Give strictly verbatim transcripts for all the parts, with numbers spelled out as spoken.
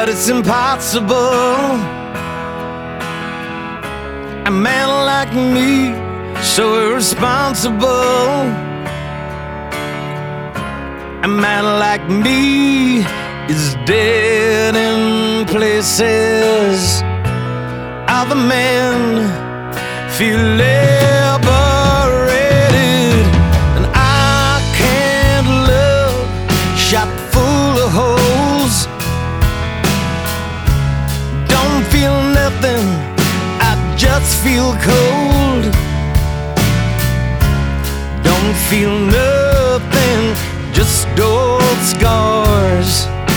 but it's impossible. A man like me, so irresponsible. A man like me is dead in places. Other men feel liberated, and I can't love shot full of holes. Don't feel nothing, I just feel cold. Don't feel nothing, just old scars.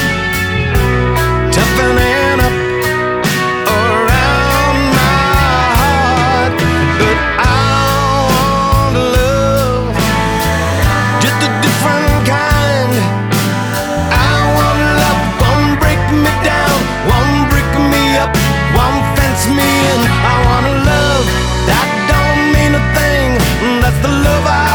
Toughening up around my heart, but I want love, just a different kind. I want love, won't break me down, won't break me up, won't fence me in. I want love that don't mean a thing, that's the love I